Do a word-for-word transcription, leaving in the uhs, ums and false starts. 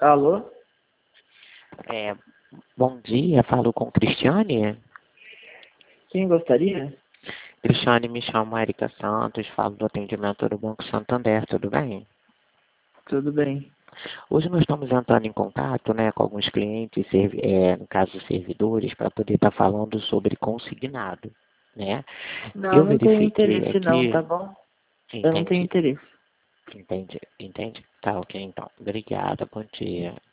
Alô? É, bom dia, falo com Cristiane. Quem gostaria? Cristiane, me chamo Erika Santos, falo do atendimento do Banco Santander, tudo bem? Tudo bem. Hoje nós estamos entrando em contato, né, com alguns clientes, servi- é, no caso servidores, para poder estar falando sobre consignado, né? Não, Eu não tenho verifiquei interesse não, aqui, tá bom? Eu não tenho entendi, interesse. entendi, entendi. Tá ok então. Obrigada, bom dia.